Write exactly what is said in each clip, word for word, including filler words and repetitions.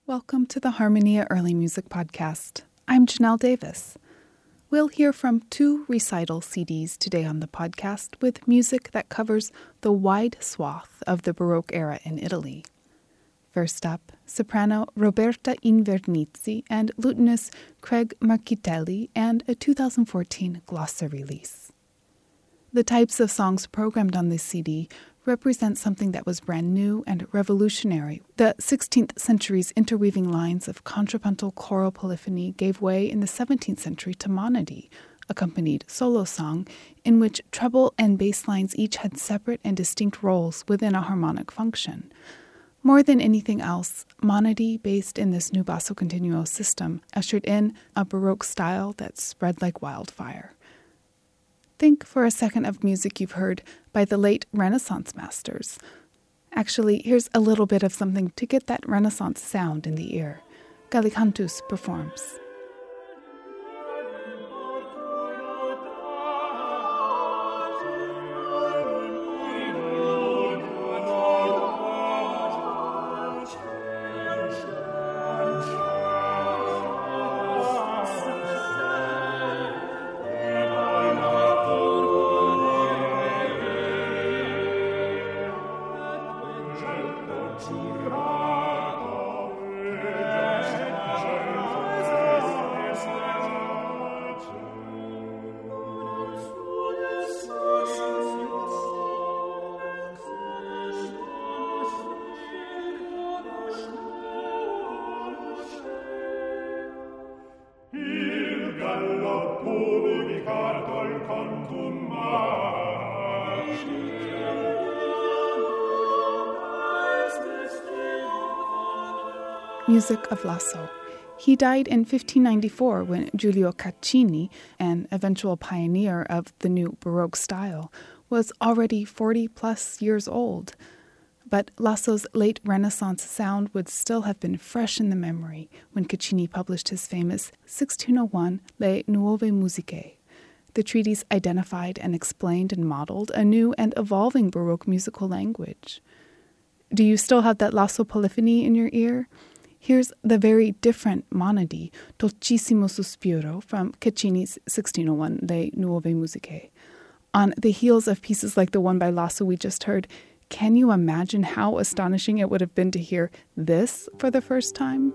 Welcome to the Harmonia Early Music Podcast. I'm Janelle Davis. We'll hear from two recital C Ds today on the podcast with music that covers the wide swath of the Baroque era in Italy. First up, soprano Roberta Invernizzi and lutenist Craig Marchitelli and a two thousand fourteen Glossa release. The types of songs programmed on this C D represent something that was brand new and revolutionary. The sixteenth century's interweaving lines of contrapuntal choral polyphony gave way in the seventeenth century to monody, accompanied solo song, in which treble and bass lines each had separate and distinct roles within a harmonic function. More than anything else, monody, based in this new basso continuo system, ushered in a Baroque style that spread like wildfire. Think for a second of music you've heard by the late Renaissance masters. Actually, here's a little bit of something to get that Renaissance sound in the ear. Gallicantus performs. Music of Lasso. He died in fifteen ninety-four when Giulio Caccini, an eventual pioneer of the new Baroque style, was already forty plus years old. But Lasso's late Renaissance sound would still have been fresh in the memory when Caccini published his famous sixteen oh one Le Nuove Musiche. The treatise identified and explained and modeled a new and evolving Baroque musical language. Do you still have that Lasso polyphony in your ear? Here's the very different monody, Dolcissimo Sospiro, from Caccini's sixteen oh one Le Nuove Musiche. On the heels of pieces like the one by Lasso we just heard, can you imagine how astonishing it would have been to hear this for the first time?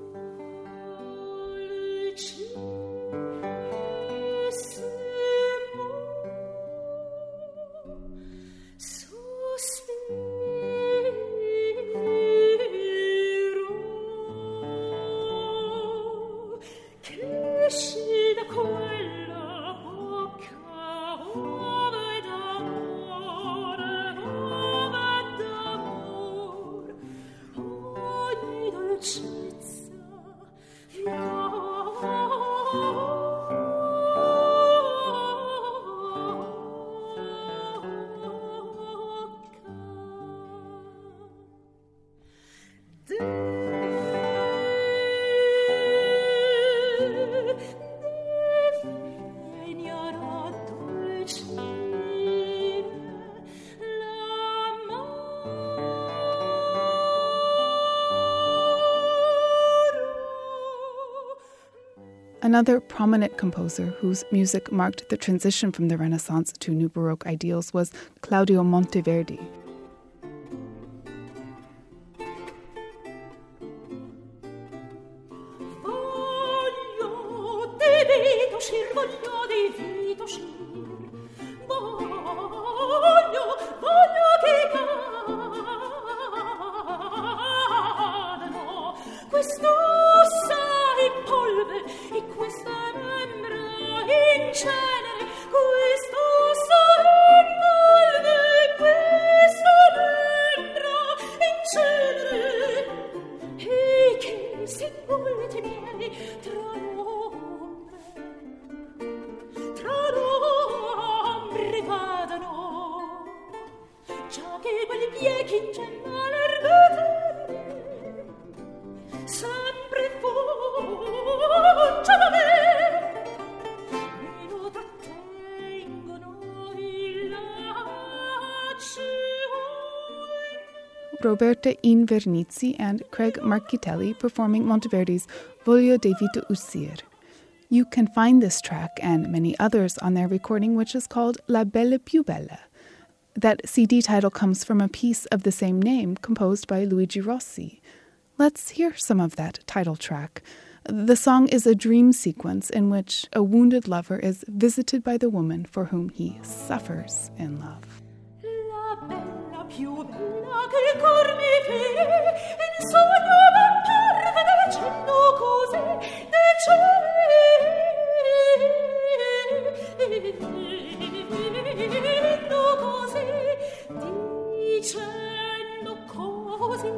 Another prominent composer whose music marked the transition from the Renaissance to New Baroque ideals was Claudio Monteverdi. Roberta Invernizzi and Craig Marchitelli performing Monteverdi's Voglio di vita uscir. You can find this track and many others on their recording, which is called La Bella più bella. That C D title comes from a piece of the same name composed by Luigi Rossi. Let's hear some of that title track. The song is a dream sequence in which a wounded lover is visited by the woman for whom he suffers in love. La bella più bella che il cor mi fede, in sogno m'apparve dicendo così, dicendo così, dicendo così.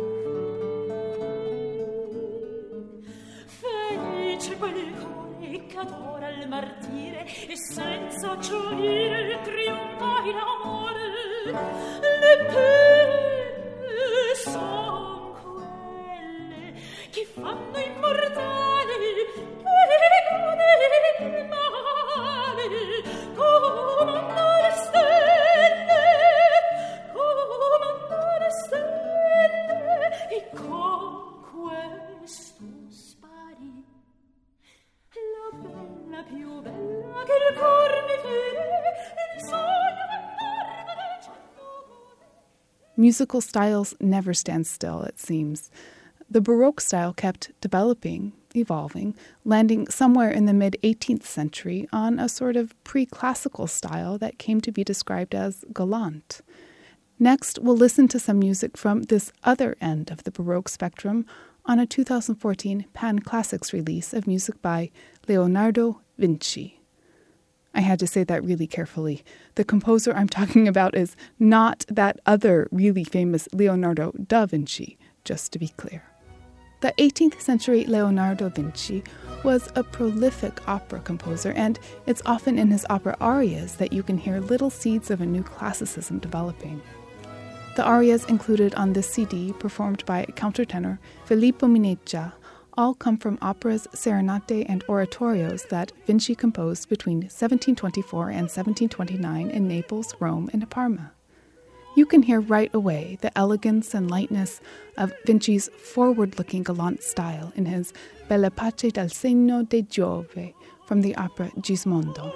Felice quel cuore che adora il martire e senza gioire il trionfa in amore. Le pene son quelle che fanno immortali, che gode il male, comandare stelle, comandare stelle, e con questo spari. La bella più bella che il cor mi fede, il sogno m'apparve dicendo così. Musical styles never stand still, it seems. The Baroque style kept developing, evolving, landing somewhere in the mid-eighteenth century on a sort of pre-classical style that came to be described as galant. Next, we'll listen to some music from this other end of the Baroque spectrum on a two thousand fourteen Pan Classics release of music by Leonardo Vinci. I had to say that really carefully. The composer I'm talking about is not that other really famous Leonardo da Vinci, just to be clear. The eighteenth century Leonardo Vinci was a prolific opera composer, and it's often in his opera arias that you can hear little seeds of a new classicism developing. The arias included on this C D, performed by countertenor Filippo Mineggia, all come from operas, serenate, and oratorios that Vinci composed between seventeen twenty-four and seventeen twenty-nine in Naples, Rome, and Parma. You can hear right away the elegance and lightness of Vinci's forward-looking galant style in his Bella pace dal segno di Giove from the opera Gismondo.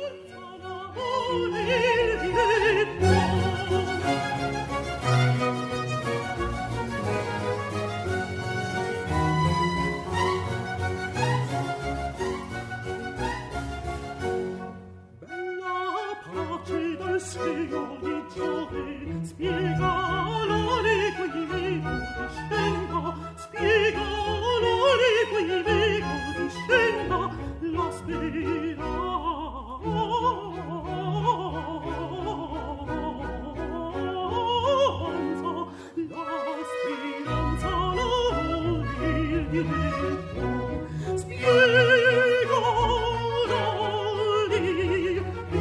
Segno di Giove, spiega l'orico di vivo discenda, spiega l'orico di vivo discenda, la speranza, la speranza, l'orico di vivo, spiega l'orico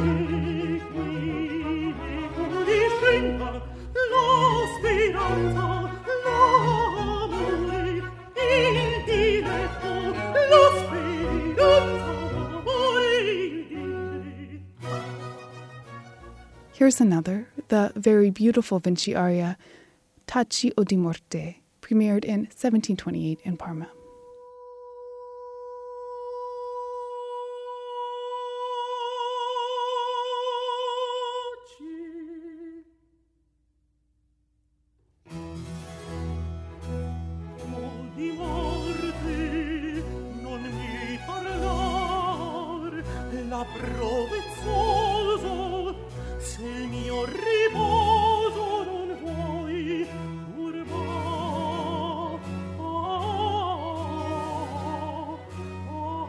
la speranza, l'amore, il diletto, la speranza, l'amore, il diletto. Here's another, the very beautiful Vinci aria, Taci o di morte, premiered in seventeen twenty-eight in Parma. Provvezzoso, se il mio riposo non vuoi turbar. Oh, oh,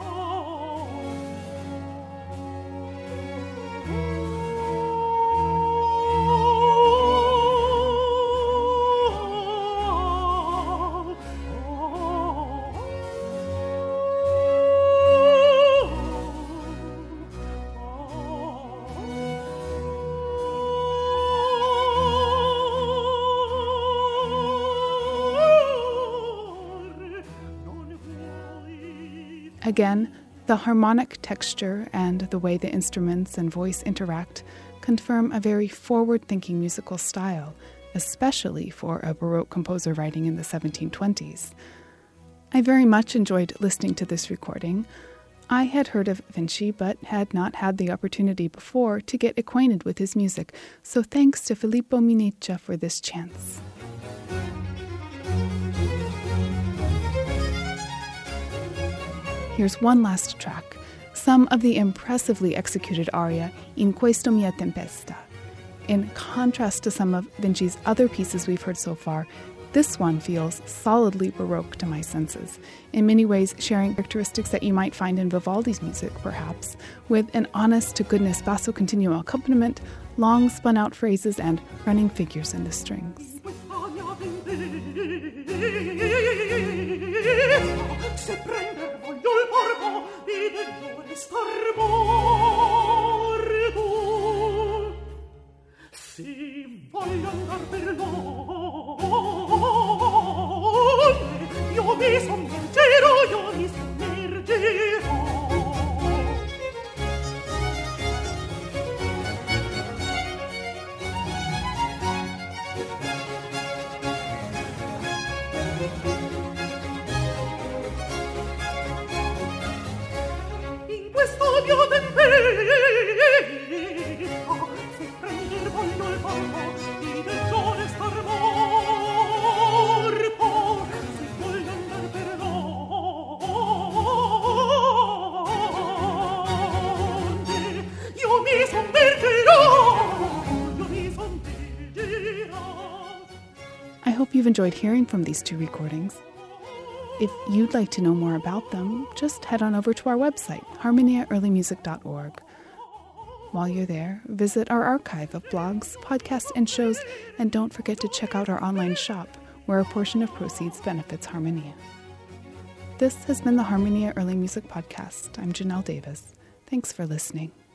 Again, the harmonic texture and the way the instruments and voice interact confirm a very forward-thinking musical style especially for a Baroque composer writing in the seventeen twenties. I very much enjoyed listening to this recording. I had heard of Vinci, but had not had the opportunity before to get acquainted with his music, so thanks to Filippo Mineccia for this chance. Here's one last track, some of the impressively executed aria In questo mia tempesta. In contrast to some of Vinci's other pieces we've heard so far, this one feels solidly Baroque to my senses, in many ways sharing characteristics that you might find in Vivaldi's music, perhaps, with an honest-to-goodness basso continuo accompaniment, long spun-out phrases, and running figures in the strings. Si voglio andar per l'onde, io mi sommergerò, io mi sommergerò. In questo mio tempesta I hope you've enjoyed hearing from these two recordings. If you'd like to know more about them, just head on over to our website, harmonia early music dot org. While you're there, visit our archive of blogs, podcasts, and shows, and don't forget to check out our online shop, where a portion of proceeds benefits Harmonia. This has been the Harmonia Early Music Podcast. I'm Janelle Davis. Thanks for listening.